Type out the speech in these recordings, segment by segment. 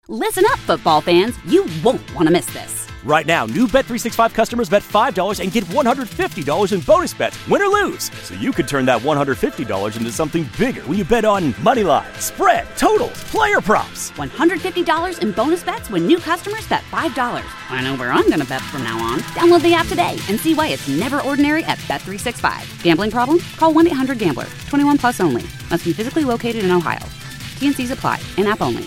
Listen up, football fans. You won't want to miss this. Right now, new Bet365 customers bet $5 and get $150 in bonus bets, win or lose. So you could turn that $150 into something bigger when you bet on money line, spread, totals, player props. $150 in bonus bets when new customers bet $5. I know where I'm going to bet from now on. Download the app today and see why it's never ordinary at Bet365. Gambling problem? Call 1-800-GAMBLER. 21 plus only. Must be physically located in Ohio. T&Cs apply. In-app only.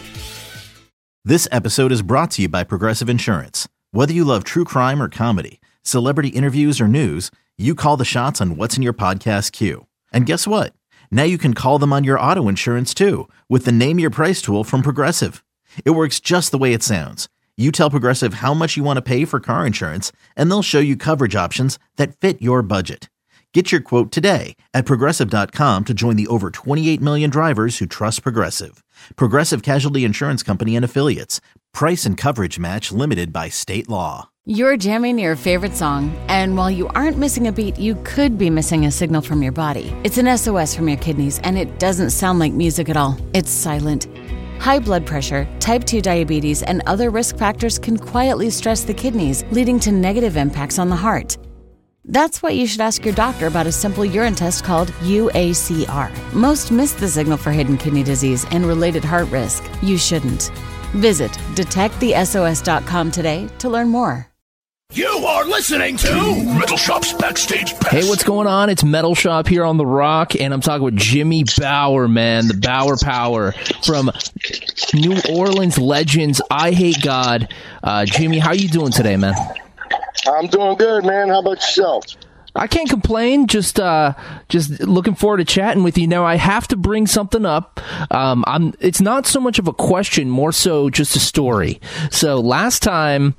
This episode is brought to you by Progressive Insurance. Whether you love true crime or comedy, celebrity interviews or news, you call the shots on what's in your podcast queue. And guess what? Now you can call them on your auto insurance too with the Name Your Price tool from Progressive. It works just the way it sounds. You tell Progressive how much you want to pay for car insurance, and they'll show you coverage options that fit your budget. Get your quote today at Progressive.com to join the over 28 million drivers who trust Progressive. Progressive Casualty Insurance Company and Affiliates. Price and coverage match limited by state law. You're jamming your favorite song, and while you aren't missing a beat, you could be missing a signal from your body. It's an SOS from your kidneys, and it doesn't sound like music at all. It's silent. High blood pressure, type 2 diabetes, and other risk factors can quietly stress the kidneys, leading to negative impacts on the heart. That's why you should ask your doctor about a simple urine test called UACR. Most miss the signal for hidden kidney disease and related heart risk. You shouldn't. Visit detectthesos.com today to learn more. You are listening to Metal Shop's Backstage Pass. Hey, what's going on? It's Metal Shop here on The Rock, and I'm talking with Jimmy Bower, man, the Bower Power from New Orleans legends, I Hate God. Jimmy, how you doing today, man? I'm doing good, man. How about yourself? I can't complain. Just looking forward to chatting with you. Now, I have to bring something up. It's not so much of a question, more so just a story. So last time,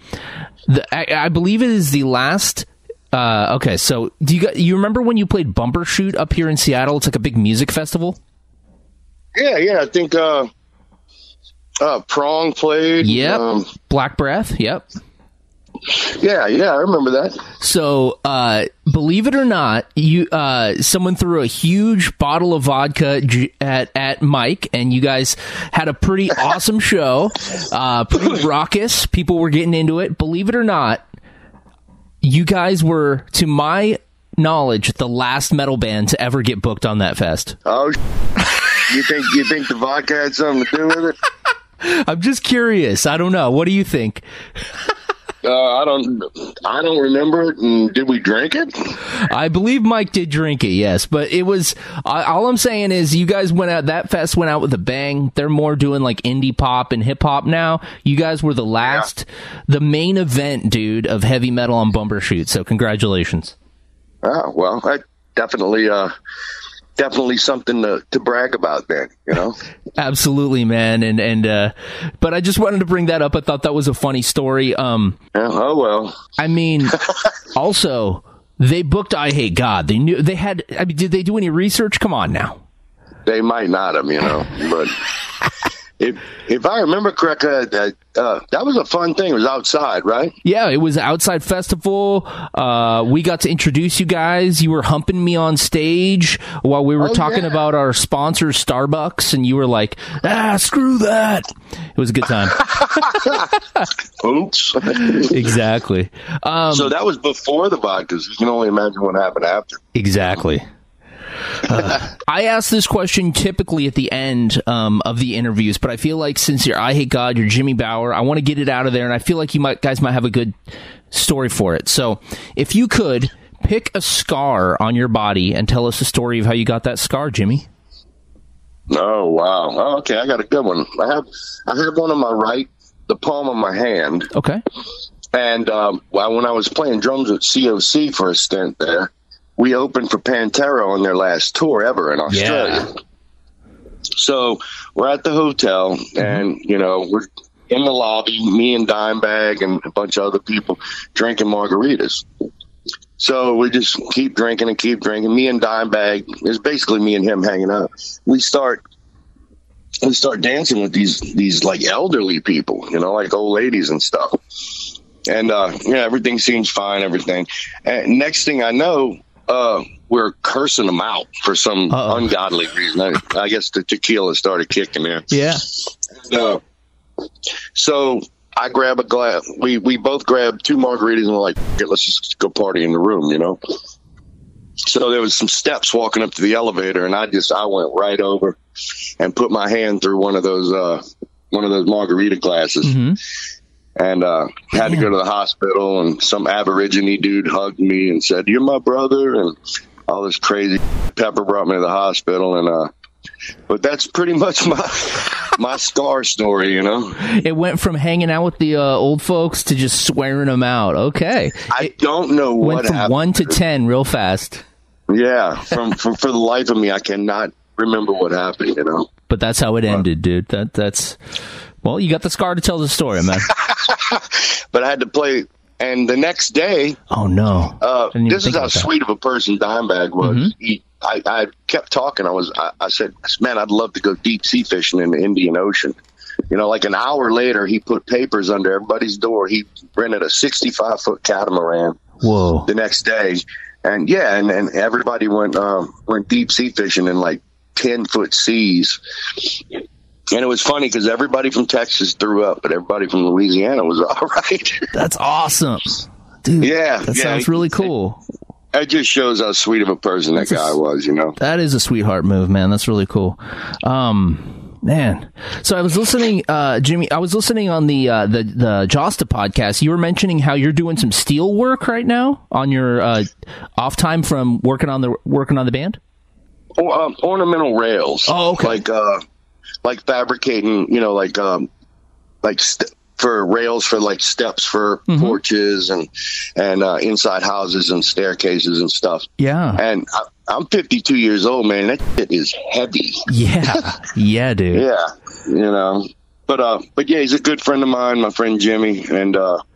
I believe it is the last. Okay, so you remember when you played Bumbershoot up here in Seattle? It's like a big music festival. Yeah. I think Prong played. Yep. Black Breath. Yep. Yeah, I remember that. So, believe it or not, someone threw a huge bottle of vodka at Mike, and you guys had a pretty awesome show, pretty raucous. People were getting into it. Believe it or not, you guys were, to my knowledge, the last metal band to ever get booked on that fest. Oh, you think the vodka had something to do with it? I'm just curious. I don't know. What do you think? I don't remember it. And did we drink it? I believe Mike did drink it, yes. But it was, all I'm saying is you guys that fest went out with a bang. They're more doing like indie pop and hip hop now. You guys were the main event, dude, of heavy metal on Bumbershoot. So congratulations. Oh, well, I definitely something to brag about then, you know? Absolutely, man. And but I just wanted to bring that up. I thought that was a funny story. Oh, well. I mean, also, they booked I Hate God. They knew they had, I mean, did they do any research? Come on now. They might not have, you know, but if I remember correctly, that was a fun thing. It was outside, right? Yeah, it was an outside festival. We got to introduce you guys. You were humping me on stage while we were talking about our sponsor, Starbucks, and you were like, screw that. It was a good time. Oops. Exactly. So that was before the vodkas. You can only imagine what happened after. Exactly. I ask this question typically at the end of the interviews, but I feel like since you're I Hate God, you're Jimmy Bower, I want to get it out of there, and I feel like guys might have a good story for it. So if you could pick a scar on your body and tell us the story of how you got that scar, Jimmy. Oh, wow. Oh, okay, I got a good one. I have one on my right, the palm of my hand. Okay. And when I was playing drums with COC for a stint there, we opened for Pantera on their last tour ever in Australia. Yeah. So we're at the hotel, and, you know, we're in the lobby, me and Dimebag and a bunch of other people drinking margaritas. So we just keep drinking and keep drinking. Me and Dimebag, it's basically me and him hanging out. We start dancing with these like elderly people, you know, like old ladies and stuff. And, everything seems fine, everything. And next thing I know, we're cursing them out for some ungodly reason. I guess the tequila started kicking in. Yeah. So I grab a glass. We both grabbed 2 margaritas and we're like, okay, let's just go party in the room, you know? So there was some steps walking up to the elevator, and I went right over and put my hand through one of those margarita glasses, and had to go to the hospital. And some Aborigine dude hugged me and said, "You're my brother," and all this crazy. Pepper brought me to the hospital, and but that's pretty much my scar story, you know. It went from hanging out with the old folks to just swearing them out. Okay, I don't know what went from happened. 1 to 10 real fast. Yeah, from for the life of me, I cannot remember what happened, you know. But that's how it ended, dude. That's well, you got the scar to tell the story, man. But I had to play, and the next day. Oh no! This is how sweet of a person Dimebag was. I kept talking. I said, man, I'd love to go deep sea fishing in the Indian Ocean. You know, like an hour later, he put papers under everybody's door. He rented a 65-foot catamaran. Whoa! The next day. And and everybody went deep sea fishing in like 10-foot seas. And it was funny because everybody from Texas threw up, but everybody from Louisiana was all right. That's awesome, dude. Yeah, that sounds really cool. It just shows how sweet of a person that guy was, you know. That is a sweetheart move, man. That's really cool. Man, so I was listening, Jimmy. I was listening on the Josta podcast. You were mentioning how you're doing some steel work right now on your off time from working on the band. Ornamental rails. Oh, okay. Like fabricating, you know, for rails for like steps for porches and inside houses and staircases and stuff. Yeah. And I'm 52 years old, man. That shit is heavy. Yeah, dude. Yeah, you know. But yeah, he's a good friend of mine, my friend Jimmy, and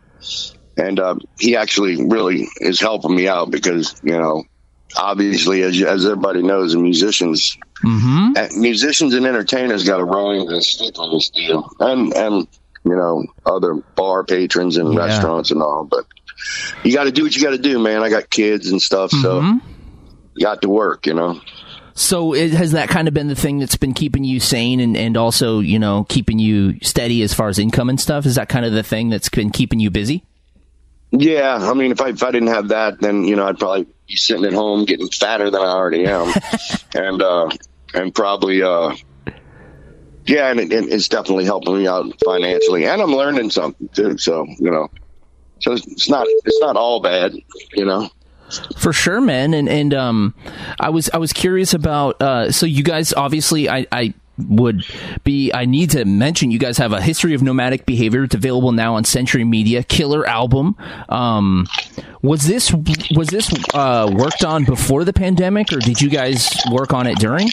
he actually really is helping me out because, you know, obviously, as everybody knows, musicians and entertainers got a rolling and stick on this deal, and you know, other bar patrons and restaurants and all. But you got to do what you got to do, man. I got kids and stuff, so you got to work, you know. So has that kind of been the thing that's been keeping you sane and also, you know, keeping you steady as far as income and stuff? Is that kind of the thing that's been keeping you busy? Yeah, I mean, if I didn't have that, then, you know, I'd probably be sitting at home getting fatter than I already am, and probably and it's definitely helping me out financially, and I'm learning something too. So, you know, so it's not all bad, you know. For sure, man. And I was curious about so you guys obviously I need to mention you guys have a History of Nomadic Behavior. It's available now on Century Media. Killer album. Was this worked on before the pandemic, or did you guys work on it during?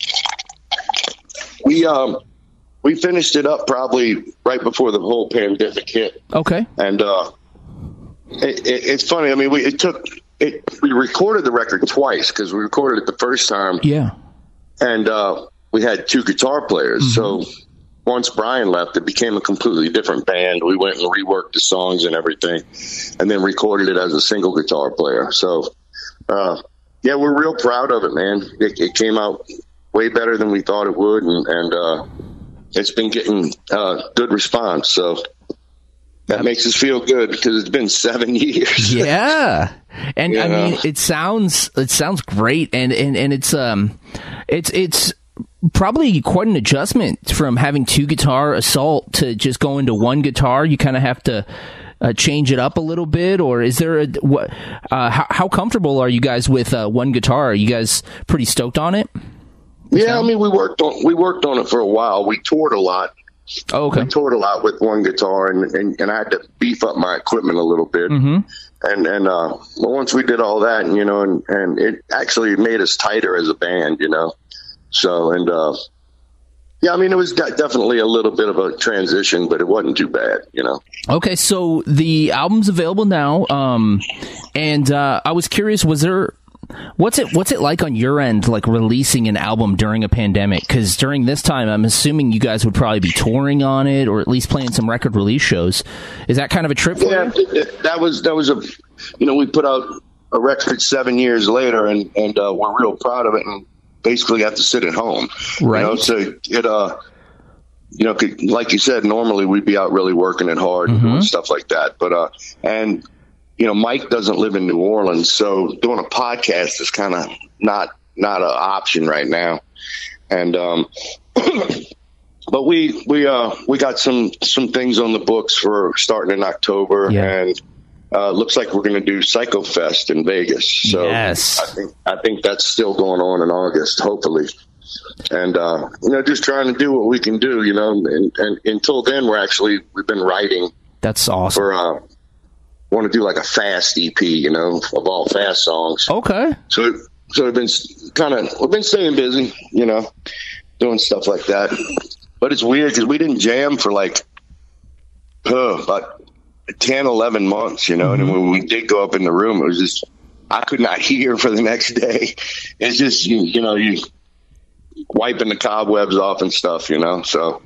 We finished it up probably right before the whole pandemic hit. Okay. And it's funny. I mean, we recorded the record twice because we recorded it the first time. Yeah. And we had 2 guitar players. So once Brian left, it became a completely different band. We went and reworked the songs and everything, and then recorded it as a single guitar player. So, yeah, we're real proud of it, man. It came out way better than we thought it would, and it's been getting good response. So that makes us feel good because it's been 7 years. Yeah. And I mean, it sounds great. And it's probably quite an adjustment from having 2 guitar Assault to just going to 1 guitar. You kind of have to change it up a little bit, or is there how comfortable are you guys with 1 guitar? Are you guys pretty stoked on it? Yeah, I mean, we worked on it for a while. We toured a lot. Oh, okay. We toured a lot with 1 guitar, and I had to beef up my equipment a little bit. And once we did all that, you know, and it actually made us tighter as a band, you know. So, yeah, I mean, it was definitely a little bit of a transition, but it wasn't too bad, you know. Okay, so the album's available now, and I was curious, what's it like on your end, like releasing an album during a pandemic? Because during this time, I'm assuming you guys would probably be touring on it, or at least playing some record release shows. Is that kind of a trip for you? That was you know, we put out a record 7 years later, and we're real proud of it, and basically have to sit at home. Right. You know, so you know, like you said, normally we'd be out really working it hard and doing stuff like that. But, and, you know, Mike doesn't live in New Orleans, so doing a podcast is kind of not an option right now. And, but we got some things on the books for starting in October, and looks like we're going to do Psycho Fest in Vegas. So yes. I think that's still going on in August, hopefully. And, you know, just trying to do what we can do, you know, and until then we've been writing. That's awesome. For, want to do like a fast EP, you know, of all fast songs. Okay. So we've been staying busy, you know, doing stuff like that. But it's weird because we didn't jam for like about 10, 11 months, you know. And when we did go up in the room, it was just, I could not hear for the next day. It's just, you know, you wiping the cobwebs off and stuff, you know. So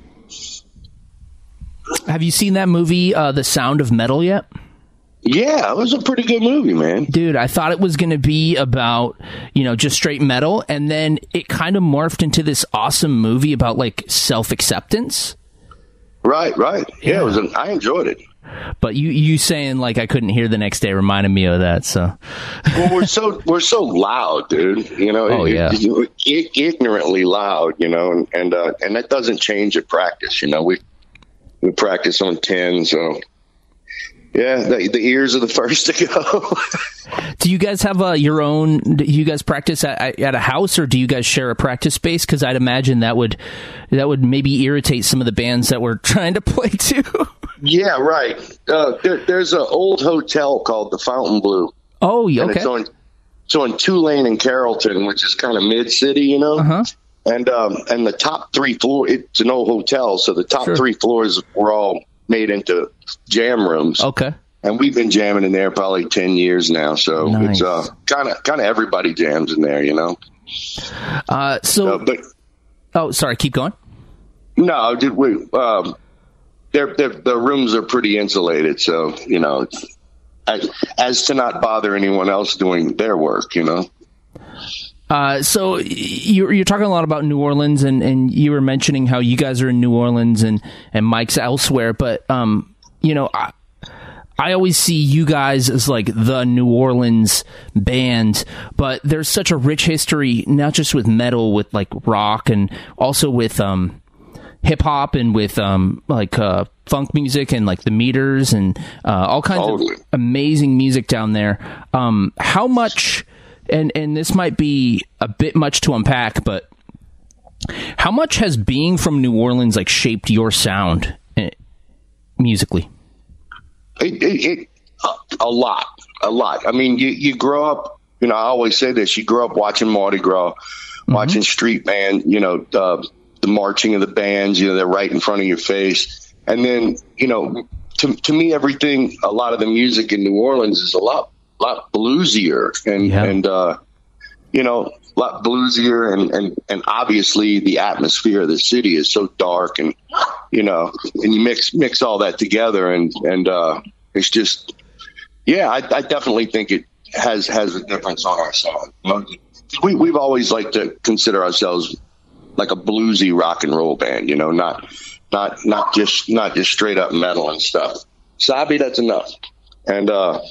have you seen that movie, The Sound of Metal, yet? Yeah, it was a pretty good movie, man. Dude, I thought it was going to be about, you know, just straight metal, and then it kind of morphed into this awesome movie about, like, self-acceptance. Right. Yeah, I enjoyed it. But you saying, like, I couldn't hear the next day reminded me of that, so. Well, we're so loud, dude, you know. Ignorantly loud, you know, and that doesn't change at practice, you know. We practice on 10, so. Yeah, the ears are the first to go. Do you guys have your own? Do you guys practice at a house, or do you guys share a practice space? Because I'd imagine that would maybe irritate some of the bands that we're trying to play too. Yeah, right. There's an old hotel called the Fontainebleau. Oh, yeah, okay. It's on Tulane and Carrollton, which is kind of mid city, you know. Uh-huh. And the top 3 floors, it's an old hotel, so the top 3 floors were all made into jam rooms. Okay. And we've been jamming in there probably 10 years now. So nice. It's kind of everybody jams in there, you know. Sorry, keep going. No, the rooms are pretty insulated, so, you know, as to not bother anyone else doing their work, you know. So you're talking a lot about New Orleans, and you were mentioning how you guys are in New Orleans and Mike's elsewhere. But, you know, I always see you guys as like the New Orleans band, but there's such a rich history, not just with metal, with like rock, and also with hip hop, and with funk music, and like the Meters, and all kinds of amazing music down there. How much... And this might be a bit much to unpack, but how much has being from New Orleans like shaped your sound musically? A lot. I mean, you grow up, you know, I always say this, you grow up watching Mardi Gras, watching street band, you know, the marching of the bands, you know, they're right in front of your face. And then, you know, to me, a lot of the music in New Orleans is a lot bluesier and you know, a lot bluesier, and obviously the atmosphere of the city is so dark, and you know, and you mix all that together, and it's just, yeah, I definitely think it has a difference on our sound. We've always liked to consider ourselves like a bluesy rock and roll band, you know, not just straight up metal and stuff. Sabi, that's enough. And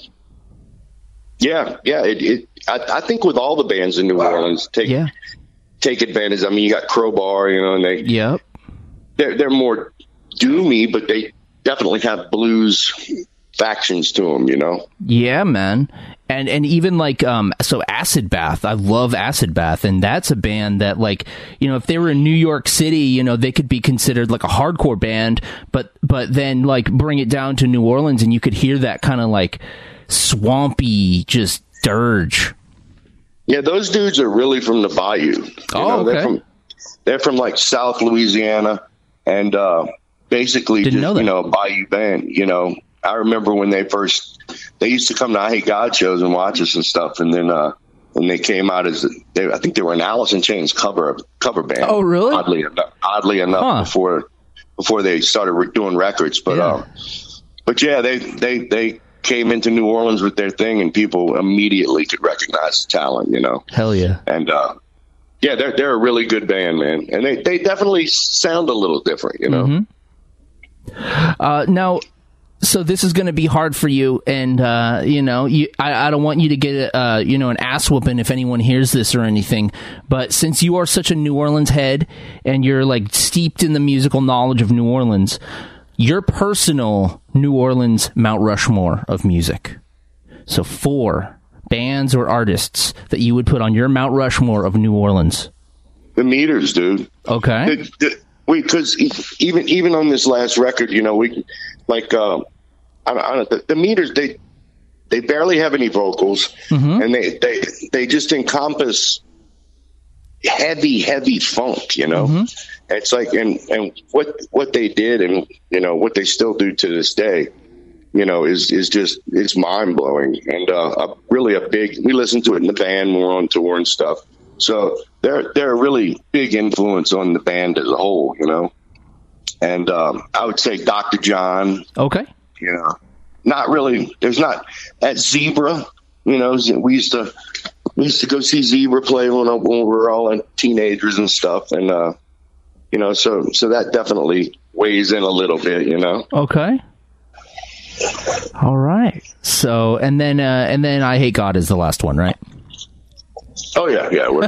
I think with all the bands in New Orleans, take advantage. I mean, you got Crowbar, you know, and they're more doomy, but they definitely have blues factions to them, you know. Yeah, man. And even like so Acid Bath, I love Acid Bath, and that's a band that, like, you know, if they were in New York City, you know, they could be considered like a hardcore band, but then like bring it down to New Orleans and you could hear that kind of like swampy just dirge. Yeah, those dudes are really from the Bayou. Okay. They're from like South Louisiana, and basically just, you know, a Bayou band. You know, I remember when they used to come to I Hate God shows and watch us and stuff, and then when they came out I think they were an Alice in Chains cover band. Oh, really? Oddly enough, before they started doing records, but yeah, they came into New Orleans with their thing, and people immediately could recognize the talent, you know. Hell yeah. And Yeah, they're a really good band, man, and they definitely sound a little different, you know. Now, so this is going to be hard for you, and I don't want you to get an ass whooping if anyone hears this or anything. But since you are such a New Orleans head and you're like steeped in the musical knowledge of New Orleans, your personal New Orleans Mount Rushmore of music. So 4 bands or artists that you would put on your Mount Rushmore of New Orleans. The Meters, dude. Okay. Because even on this last record, you know, we like the Meters, they barely have any vocals, and they just encompass heavy funk, you know. It's like and what they did, and you know what they still do to this day, you know, is just, it's mind blowing, and really a big. We listen to it in the band when we're on tour and stuff. So they're a really big influence on the band as a whole, you know. And I would say Dr. John. Okay. You know, not really. There's not at Zebra. You know, we used to go see Zebra play when we were all teenagers and stuff, and you know, so that definitely weighs in a little bit, you know. Okay. All right. So and then I Hate God is the last one, right? Oh yeah. We're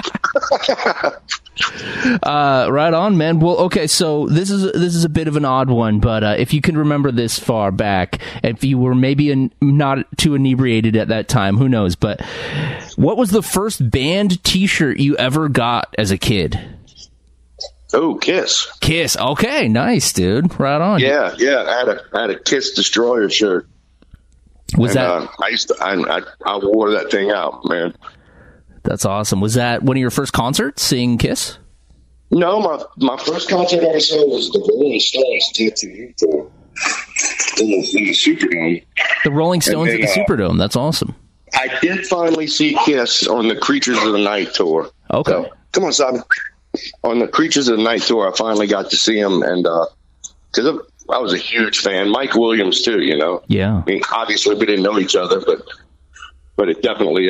right on, man. Well, okay, so this is a bit of an odd one, but if you can remember this far back, if you were maybe not too inebriated at that time, who knows? But what was the first band T-shirt you ever got as a kid? Oh, Kiss. Kiss. Okay, nice, dude. Right on. Yeah. I had a Kiss Destroyer shirt. Was that? I wore that thing out, man. That's awesome. Was that one of your first concerts, seeing Kiss? No, my first concert I saw was the Rolling Stones tattoo in the Superdome. The Rolling Stones at the Superdome. That's awesome. I did finally see Kiss on the Creatures of the Night tour. Okay. So, come on, Simon. On the Creatures of the Night tour, I finally got to see him, and because I was a huge fan. Mike Williams too, you know. Yeah. I mean, obviously we didn't know each other, but it definitely.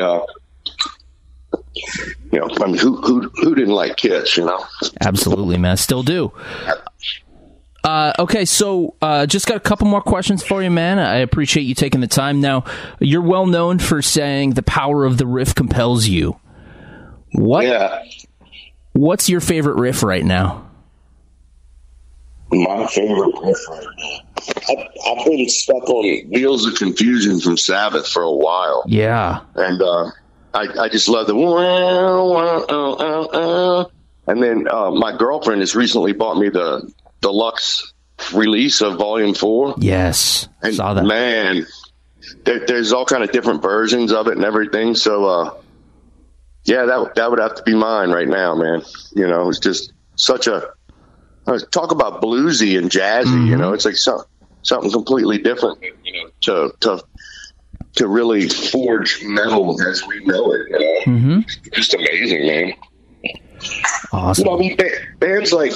You know, I mean, who didn't like Kiss, you know? Absolutely, man. Still do. Okay, so just got a couple more questions for you, man. I appreciate you taking the time. Now, you're well known for saying the power of the riff compels you. What's your favorite riff right now? My favorite riff right now. I've been stuck on Wheels of Confusion from Sabbath for a while. Yeah. And I just love the and then my girlfriend has recently bought me the deluxe release of Volume 4. Yes, and saw that. Man, there's all kind of different versions of it and everything. So yeah, that would have to be mine right now, man. You know, it's just such a talk about bluesy and jazzy. You know, it's like something completely different. You know, to really forge metal as we know it. You know? Just amazing, man. Awesome. You know, I mean, bands like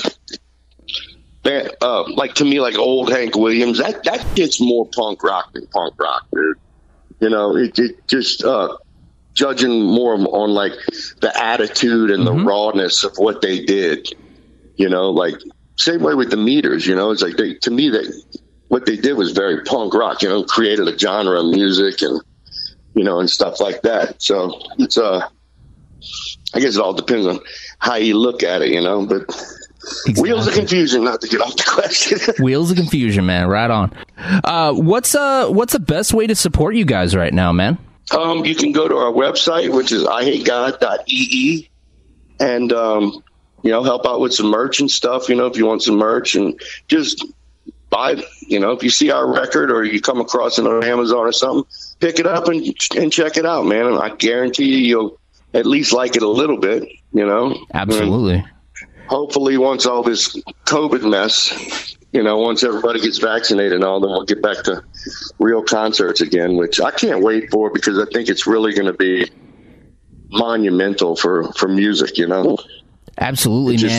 to me, like old Hank Williams, that gets more punk rock than punk rock, dude. You know, it just judging more on like the attitude and the rawness of what they did. You know, like same way with the Meters. You know, it's like to me what they did was very punk rock, you know, created a genre of music and, you know, and stuff like that. So it's, I guess it all depends on how you look at it, you know, but exactly. Wheels of Confusion, not to get off the question. Wheels of Confusion, man. Right on. What's the best way to support you guys right now, man? You can go to our website, which is ihategod.ee, and, you know, help out with some merch and stuff, you know, if you want some merch, and just buy, you know, if you see our record or you come across it on Amazon or something, pick it up and check it out, man. And I guarantee you'll at least like it a little bit, you know. Absolutely. And hopefully once all this COVID mess, you know, once everybody gets vaccinated and all, then we'll get back to real concerts again, which I can't wait for, because I think it's really going to be monumental for music, you know. Absolutely, man.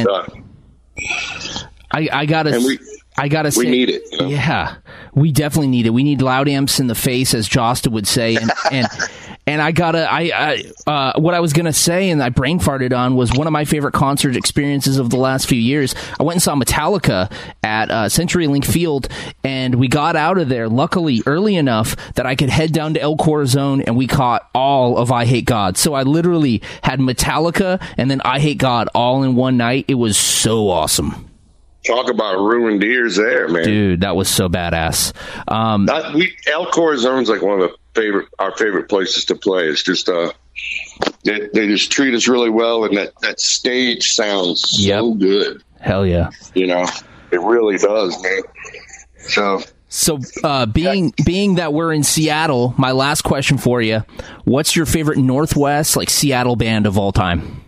I gotta say, we need it. You know? Yeah, we definitely need it. We need loud amps in the face, as Josta would say, And what I was going to say, and I brain farted on, was one of my favorite concert experiences of the last few years. I went and saw Metallica at CenturyLink Field, and we got out of there, luckily, early enough that I could head down to El Corazon, and we caught all of I Hate God. So I literally had Metallica and then I Hate God all in one night. It was so awesome. Talk about ruined ears there, man. Dude, that was so badass. El Corazon's like one of our favorite places to play. It's just they just treat us really well, and that stage sounds so good. Hell yeah. You know, it really does, man. So being that we're in Seattle, my last question for you, what's your favorite Northwest, like Seattle band of all time?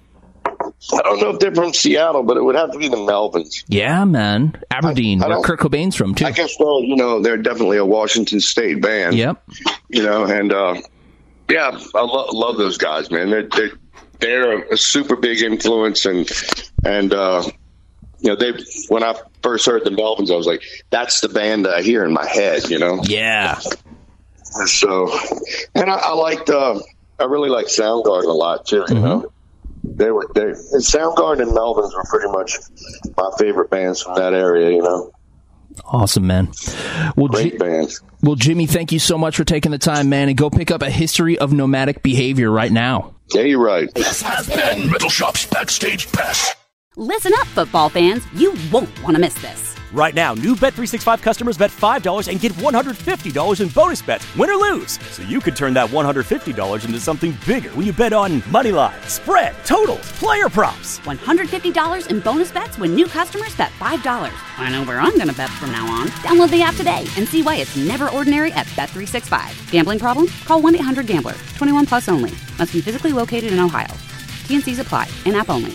I don't know if they're from Seattle, but it would have to be the Melvins. Yeah, man. Aberdeen, where Kurt Cobain's from, too. I guess, well, you know, they're definitely a Washington State band. Yep. You know, and, yeah, I love those guys, man. They're a super big influence, and you know, when I first heard the Melvins, I was like, that's the band that I hear in my head, you know? Yeah. So, and I really like Soundgarden a lot, too, you know? Soundgarden and Melvins were pretty much my favorite bands from that area, you know. Awesome, man. Well, great bands. Well, Jimmy, thank you so much for taking the time, man, and go pick up A History of Nomadic Behavior right now. Yeah, you're right. This has been Metal Shop's Backstage Pass. Listen up, football fans. You won't want to miss this. Right now, new Bet365 customers bet $5 and get $150 in bonus bets, win or lose. So you could turn that $150 into something bigger when you bet on money line, spread, totals, player props. $150 in bonus bets when new customers bet $5. I know where I'm going to bet from now on. Download the app today and see why it's never ordinary at Bet365. Gambling problem? Call 1-800-GAMBLER. 21 plus only. Must be physically located in Ohio. T&Cs apply. In-app only.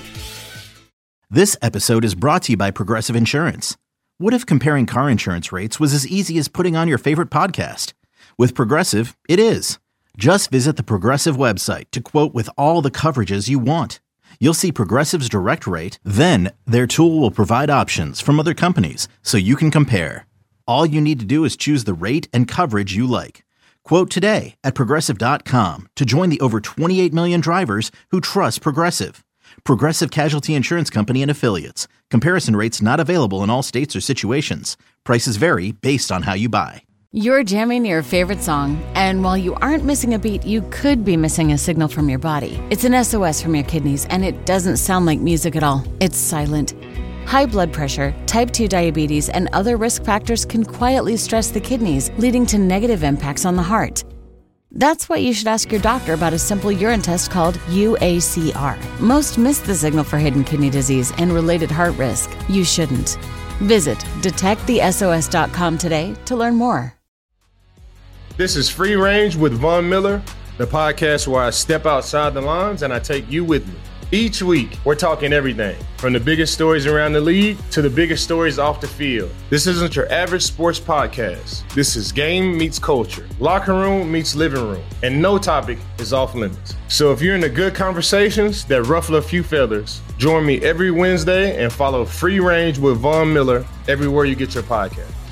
This episode is brought to you by Progressive Insurance. What if comparing car insurance rates was as easy as putting on your favorite podcast? With Progressive, it is. Just visit the Progressive website to quote with all the coverages you want. You'll see Progressive's direct rate, then their tool will provide options from other companies so you can compare. All you need to do is choose the rate and coverage you like. Quote today at Progressive.com to join the over 28 million drivers who trust Progressive. Progressive Casualty Insurance Company and Affiliates. Comparison rates not available in all states or situations. Prices vary based on how you buy. You're jamming your favorite song, and while you aren't missing a beat, you could be missing a signal from your body. It's an SOS from your kidneys, and it doesn't sound like music at all. It's silent. High blood pressure, type 2 diabetes, and other risk factors can quietly stress the kidneys, leading to negative impacts on the heart. That's why you should ask your doctor about a simple urine test called UACR. Most miss the signal for hidden kidney disease and related heart risk. You shouldn't. Visit detectthesos.com today to learn more. This is Free Range with Von Miller, the podcast where I step outside the lines and I take you with me. Each week, we're talking everything, from the biggest stories around the league to the biggest stories off the field. This isn't your average sports podcast. This is game meets culture, locker room meets living room, and no topic is off limits. So if you're into good conversations that ruffle a few feathers, join me every Wednesday and follow Free Range with Von Miller everywhere you get your podcast.